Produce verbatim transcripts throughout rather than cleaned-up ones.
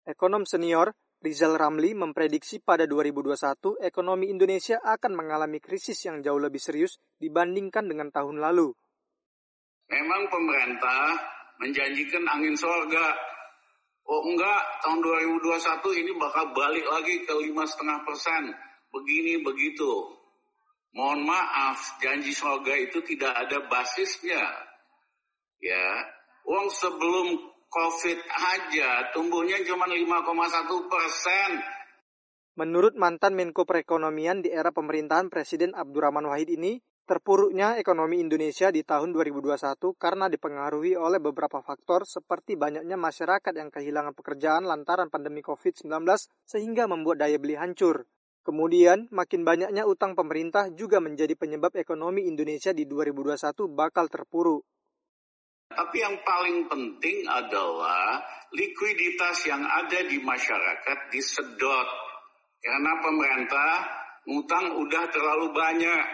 Ekonom senior Rizal Ramli memprediksi pada dua ribu dua puluh satu ekonomi Indonesia akan mengalami krisis yang jauh lebih serius dibandingkan dengan tahun lalu. Memang pemerintah menjanjikan angin sorga. Oh enggak, tahun dua ribu dua puluh satu ini bakal balik lagi ke lima koma lima persen. Begini begitu. Mohon maaf, janji sorga itu tidak ada basisnya. Ya, uang sebelum COVID aja tumbuhnya cuma lima koma satu persen. Menurut mantan Menko Perekonomian di era pemerintahan Presiden Abdurrahman Wahid ini, terpuruknya ekonomi Indonesia di tahun dua ribu dua puluh satu karena dipengaruhi oleh beberapa faktor seperti banyaknya masyarakat yang kehilangan pekerjaan lantaran pandemi covid sembilan belas sehingga membuat daya beli hancur. Kemudian, makin banyaknya utang pemerintah juga menjadi penyebab ekonomi Indonesia di dua ribu dua puluh satu bakal terpuruk. Tapi yang paling penting adalah likuiditas yang ada di masyarakat disedot. Karena pemerintah ngutang udah terlalu banyak.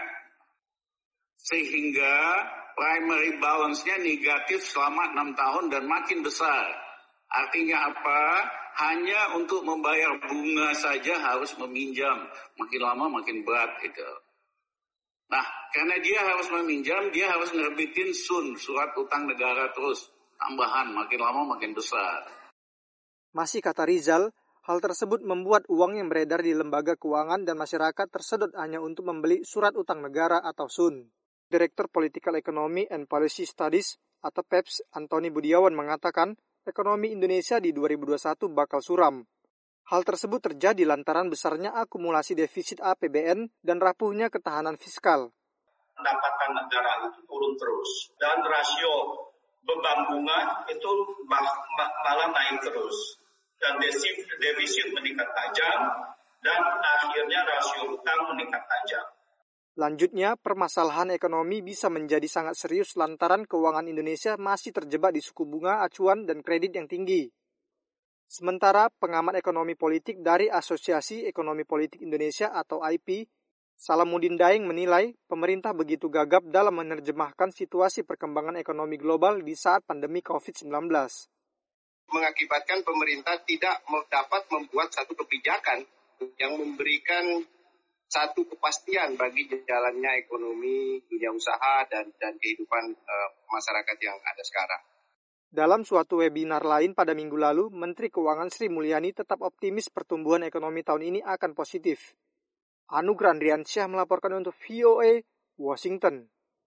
Sehingga primary balance-nya negatif selama enam tahun dan makin besar. Artinya apa? Hanya untuk membayar bunga saja harus meminjam. Makin lama makin berat itu. Nah, karena dia harus meminjam, dia harus nerbitin S U N, surat utang negara terus. Tambahan, makin lama makin besar. Masih kata Rizal, hal tersebut membuat uang yang beredar di lembaga keuangan dan masyarakat tersedot hanya untuk membeli surat utang negara atau S U N. Direktur Political Economy and Policy Studies atau P E P S Antoni Budiawan mengatakan, ekonomi Indonesia di dua ribu dua puluh satu bakal suram. Hal tersebut terjadi lantaran besarnya akumulasi defisit A P B N dan rapuhnya ketahanan fiskal. Pendapatan negara itu turun terus dan rasio beban bunga itu malah naik terus dan defisit meningkat tajam dan akhirnya rasio utang meningkat tajam. Lanjutnya, permasalahan ekonomi bisa menjadi sangat serius lantaran keuangan Indonesia masih terjebak di suku bunga acuan dan kredit yang tinggi. Sementara pengamat ekonomi politik dari Asosiasi Ekonomi Politik Indonesia atau A I P, Salamuddin Daeng menilai pemerintah begitu gagap dalam menerjemahkan situasi perkembangan ekonomi global di saat pandemi covid sembilan belas. Mengakibatkan pemerintah tidak dapat membuat satu kebijakan yang memberikan satu kepastian bagi jalannya ekonomi, dunia usaha, dan, dan kehidupan uh, masyarakat yang ada sekarang. Dalam suatu webinar lain pada minggu lalu, Menteri Keuangan Sri Mulyani tetap optimis pertumbuhan ekonomi tahun ini akan positif. Anugrah Andriansyah melaporkan untuk V O A, Washington.